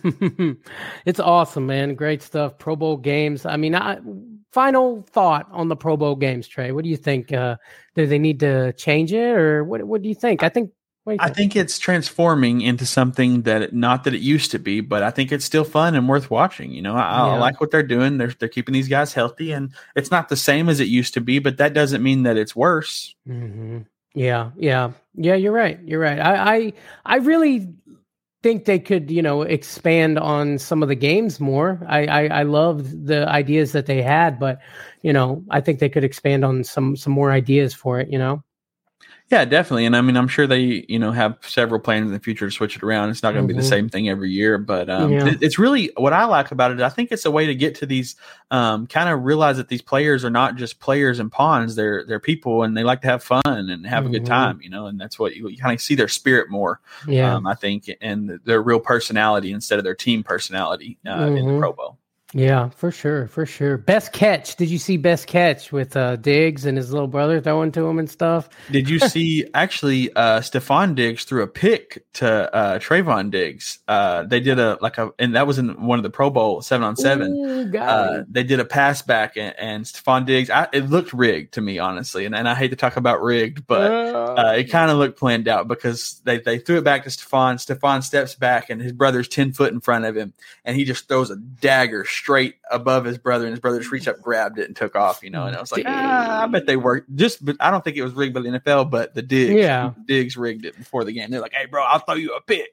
It's awesome, man. Great stuff. Pro Bowl games. I mean, I, final thought on the Pro Bowl games, Trey. What do you think? Uh, do they need to change it, or what? What do you think? I think. What do you I think? think it's transforming into something that it, not that it used to be, but I think it's still fun and worth watching. You know, I, Yeah. I like what they're doing. They're they're keeping these guys healthy, and it's not the same as it used to be, but that doesn't mean that it's worse. Mm-hmm. Yeah, yeah, yeah. You're right. You're right. I, I, I really think they could, you know, expand on some of the games more. I, I, I loved the ideas that they had, but you know, I think they could expand on some some more ideas for it. You know. Yeah, definitely. And I mean, I'm sure they, you know, have several plans in the future to switch it around. It's not going to Mhm. be the same thing every year, but um, Yeah. it- it's really what I like about it. I think it's a way to get to these, um, kind of realize that these players are not just players and pawns. They're they're people, and they like to have fun and have a good Mhm. time, you know. And that's what you, you kind of see their spirit more, Yeah. um, I think, and their real personality instead of their team personality uh, in the Mhm. Pro Bowl. Yeah, for sure, for sure. Best catch. Did you see best catch with uh, Diggs and his little brother throwing to him and stuff? Did you see actually uh Stephon Diggs threw a pick to uh Trayvon Diggs? Uh they did a like a and that was in one of the Pro Bowl seven on seven. Ooh, got Uh it. they did a pass back and, and Stephon Diggs, I, it looked rigged to me, honestly, and, and I hate to talk about rigged, but uh, it kind of looked planned out because they, they threw it back to Stephon. Stephon steps back and his brother's ten foot in front of him, and he just throws a dagger straight above his brother, and his brother just reached up, grabbed it, and took off. You know, and I was like, ah, I bet they worked. Just, but I don't think it was rigged by the N F L, but the Diggs, Yeah. Diggs rigged it before the game. They're like, hey, bro, I'll throw you a pick.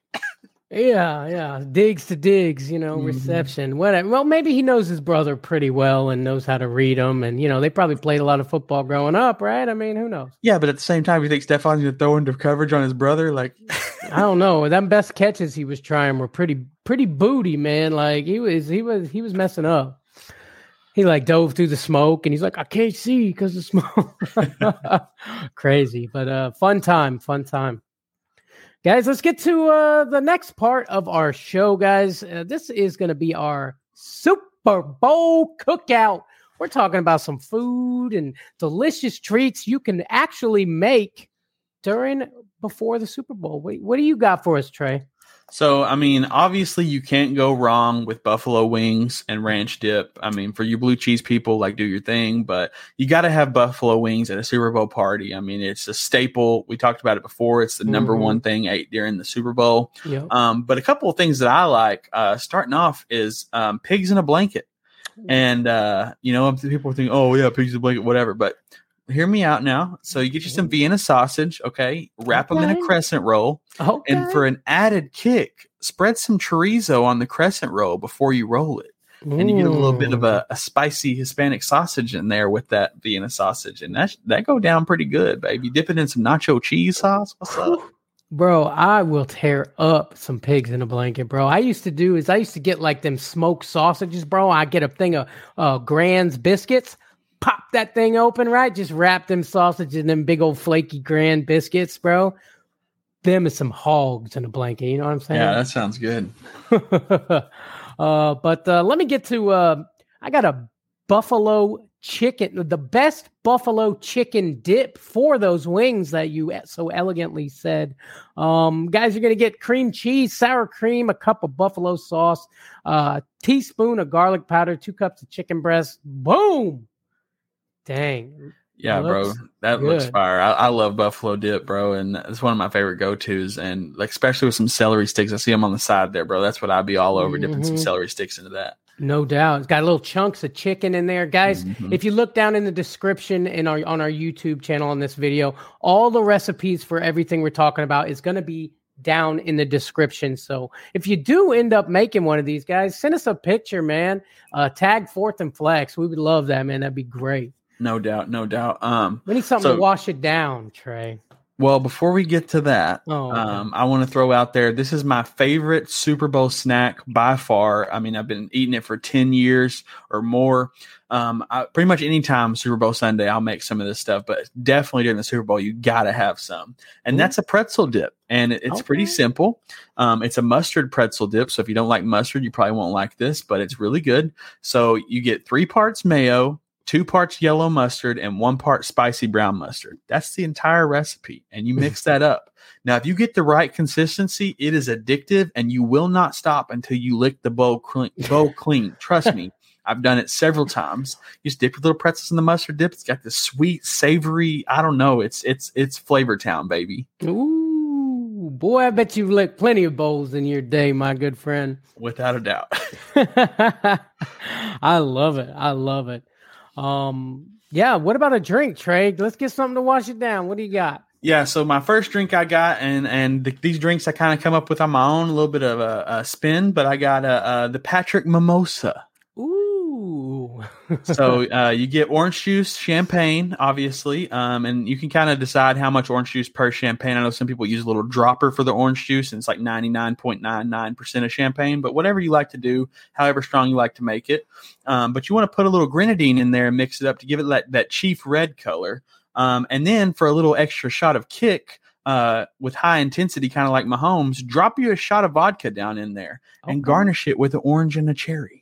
Yeah, yeah. Diggs to Diggs, you know, Mhm. reception. Whatever. Well, maybe he knows his brother pretty well and knows how to read him. And, you know, they probably played a lot of football growing up, right? I mean, who knows? Yeah, but at the same time, you think Stephon's going to throw into coverage on his brother? Like, I don't know. Them best catches he was trying were pretty, pretty booty, man. Like he was, he was, he was messing up. He like dove through the smoke and he's like, I can't see because of smoke. Crazy, but uh, fun time, fun time. Guys, let's get to uh, the next part of our show, guys. Uh, this is going to be our Super Bowl cookout. We're talking about some food and delicious treats you can actually make during, before the Super Bowl. What, what do you got for us, Trey? so, I mean, obviously you can't go wrong with buffalo wings and ranch dip. I mean, for you blue cheese people, like, do your thing, but you got to have buffalo wings at a Super Bowl party. I mean, it's a staple. We talked about it before. It's the number Mhm. one thing ate during the Super Bowl. Yep. Um, but a couple of things that I like, uh, starting off is um, pigs in a blanket. And, uh, you know, people think, oh, yeah, pigs in a blanket, whatever. But hear me out now. So you get you some Vienna sausage, okay? Wrap them in a Okay. crescent roll. Okay. And for an added kick, spread some chorizo on the crescent roll before you roll it. And you get a little bit of a, a spicy Hispanic sausage in there with that Vienna sausage. And that, that go down pretty good, baby. Dip it in some nacho cheese sauce. What's up? Bro, I will tear up some pigs in a blanket, bro. I used to do is I used to get like them smoked sausages, bro. I get a thing of uh, Grand's biscuits, pop that thing open, right? Just wrap them sausages in them big old flaky Grand biscuits, bro. Them is some hogs in a blanket. You know what I'm saying? Yeah, that sounds good. uh, but uh, let me get to. Uh, I got a buffalo chicken, the best buffalo chicken dip for those wings that you so elegantly said. Um, guys, you're gonna get cream cheese, sour cream, a cup of buffalo sauce, a uh, teaspoon of garlic powder, two cups of chicken breast. Boom! Dang. Yeah, That bro, looks that looks good. fire. I, I love buffalo dip, bro, and it's one of my favorite go-tos. And like, especially with some celery sticks, I see them on the side there, bro. That's what I'd be all over, dipping some Mhm. celery sticks into that. No doubt. It's got little chunks of chicken in there. Guys, Mhm. if you look down in the description in our on our YouTube channel on this video, all the recipes for everything we're talking about is going to be down in the description. So if you do end up making one of these, guys, send us a picture, man. Uh, tag Fourth and Flex. We would love that, man. That'd be great. No doubt, no doubt. Um, We need something So- to wash it down, Trey. well, before we get to that, Oh, okay. um, I want to throw out there, this is my favorite Super Bowl snack by far. I mean, I've been eating it for ten years or more. Um, I, pretty much anytime Super Bowl Sunday, I'll make some of this stuff, but definitely during the Super Bowl, you got to have some. And Ooh. that's a pretzel dip. And it, it's pretty Okay. simple. Um, it's a mustard pretzel dip. So if you don't like mustard, you probably won't like this, but it's really good. So you get three parts mayo, two parts yellow mustard, and one part spicy brown mustard. That's the entire recipe. And you mix that up. Now, if you get the right consistency, it is addictive, and you will not stop until you lick the bowl clean. Bowl clean. Trust me. I've done it several times. You just dip your little pretzels in the mustard dip. It's got the sweet, savory. I don't know. It's it's it's Flavor Town, baby. Ooh, boy, I bet you've licked plenty of bowls in your day, my good friend. Without a doubt. I love it. I love it. Um, yeah. What about a drink, Trey? Let's get something to wash it down. What do you got? Yeah, so my first drink I got, and and the, these drinks I kind of come up with on my own, a little bit of a, a spin, but I got a, a, the Patrick Mimosa. Ooh. So uh, you get orange juice, champagne, obviously, um, and you can kind of decide how much orange juice per champagne. I know some people use a little dropper for the orange juice, and it's like ninety-nine point nine nine percent of champagne, but whatever you like to do, however strong you like to make it. Um, but you want to put a little grenadine in there and mix it up to give it that, that chief red color. Um, and then for a little extra shot of kick, uh, with high intensity, kind of like Mahomes, drop you a shot of vodka down in there and Okay. garnish it with an orange and a cherry.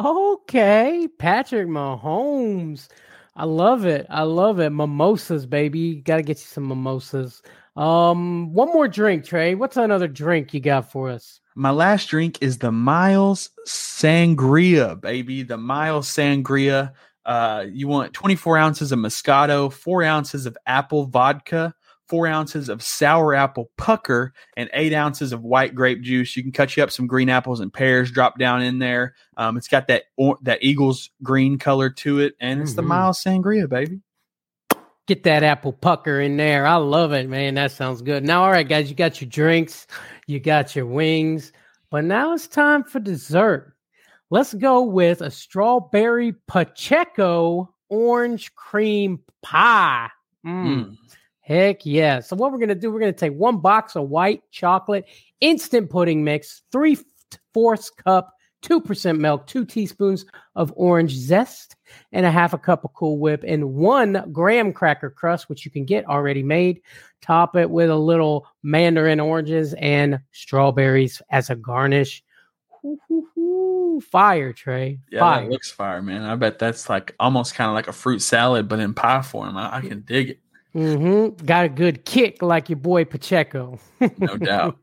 Okay, Patrick Mahomes. I love it. I love it. Mimosas, baby. Got to get you some mimosas. Um, one more drink, Trey. What's another drink you got for us? My last drink is the Miles Sangria, baby. The Miles Sangria. Uh, you want twenty-four ounces of Moscato, four ounces of apple vodka, four ounces of sour apple pucker, and eight ounces of white grape juice. You can cut you up some green apples and pears, drop down in there. Um, it's got that or, that Eagles green color to it, and it's Mhm. the Miles Sangria, baby. Get that apple pucker in there. I love it, man. That sounds good. Now, all right, guys, you got your drinks, you got your wings, but now it's time for dessert. Let's go with a strawberry Pacheco orange cream pie. Mm. Mm. Heck yeah. So what we're going to do, we're going to take one box of white chocolate instant pudding mix, three-fourths cup, two percent milk, two teaspoons of orange zest, and a half a cup of Cool Whip, and one graham cracker crust, which you can get already made. Top it with a little mandarin oranges and strawberries as a garnish. Ooh, ooh, ooh. Fire, Trey. Yeah, Fire. that looks fire, man. I bet that's like almost kind of like a fruit salad, but in pie form. I, I can dig it. Mm-hmm. Got a good kick like your boy Pacheco. No doubt.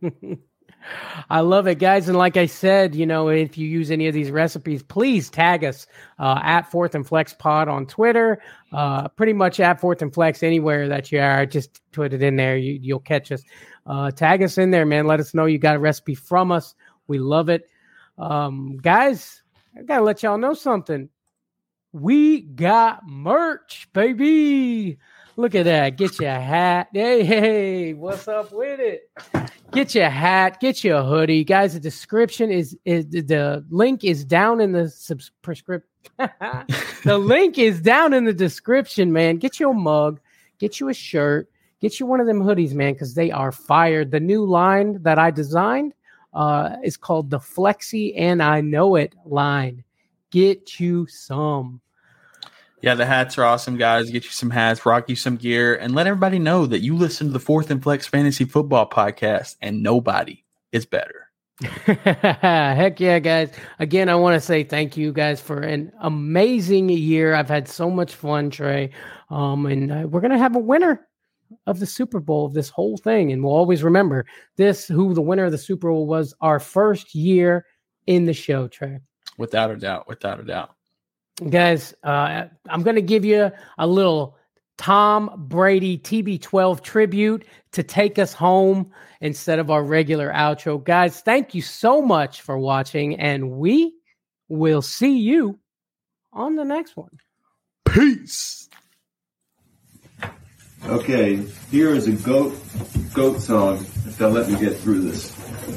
I love it, guys. And like I said, you know, if you use any of these recipes, please tag us uh, at Fourth and Flex Pod on Twitter. Uh, pretty much at Fourth and Flex anywhere that you are. Just put it in there. You, you'll catch us. Uh, tag us in there, man. Let us know you got a recipe from us. We love it. Um, guys, I got to let y'all know something. We got merch, baby. Look at that. Get your hat. Hey, hey, what's up with it? Get your hat. Get your hoodie. Guys, the description is, is the link is down in the subs- prescript. The link is down in the description, man. Get your mug. Get you a shirt. Get you one of them hoodies, man, because they are fired. The new line that I designed uh, is called the Flexi and I Know It line. Get you some. Yeah, the hats are awesome, guys. Get you some hats, rock you some gear, and let everybody know that you listen to the Fourth and Flex Fantasy Football Podcast, and nobody is better. Heck yeah, guys. Again, I want to say thank you guys for an amazing year. I've had so much fun, Trey. Um, and uh, we're going to have a winner of the Super Bowl of this whole thing. And we'll always remember this, who the winner of the Super Bowl was our first year in the show, Trey. Without a doubt, without a doubt. Guys, uh, I'm going to give you a little Tom Brady T B twelve tribute to take us home instead of our regular outro. Guys, thank you so much for watching, and we will see you on the next one. Peace. Okay, here is a goat goat song, if they'll let me get through this.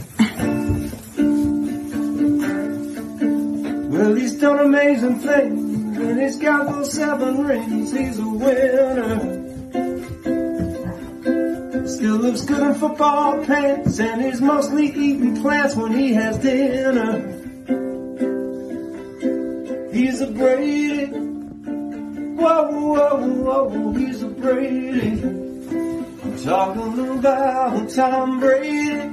Well, he's done amazing things, and he's got those seven rings. He's a winner. Still looks good in football pants, and he's mostly eating plants when he has dinner. He's a Brady. Whoa, whoa, whoa, he's a Brady. I'm talking about Tom Brady.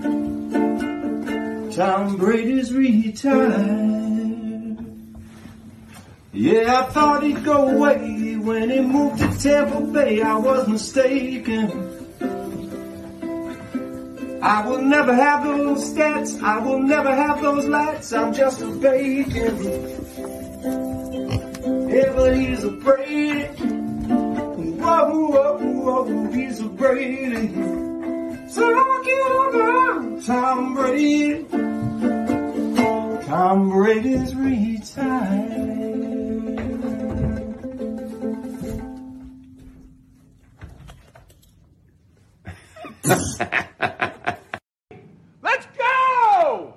Tom Brady's retired. Yeah, I thought he'd go away when he moved to Tampa Bay. I was mistaken. I will never have those stats. I will never have those lights. I'm just a bacon. Yeah, but he's a Brady. Whoa, whoa, whoa, he's a Brady. So I'll get over Tom Brady. Tom Brady's retired. Let's go!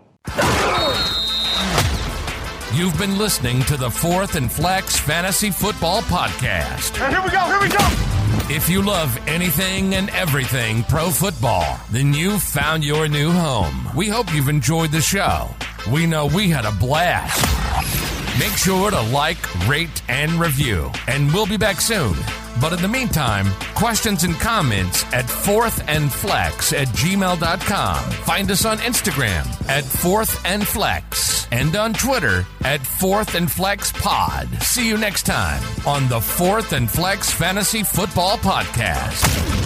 You've been listening to the Fourth and Flex Fantasy Football Podcast. And here we go, here we go! If you love anything and everything pro football, then you've found your new home. We hope you've enjoyed the show. We know we had a blast. Make sure to like, rate, and review, and we'll be back soon. But in the meantime, questions and comments at fourthandflex at gmail dot com. Find us on Instagram at fourthandflex and on Twitter at fourthandflexpod. See you next time on the Fourth and Flex Fantasy Football Podcast.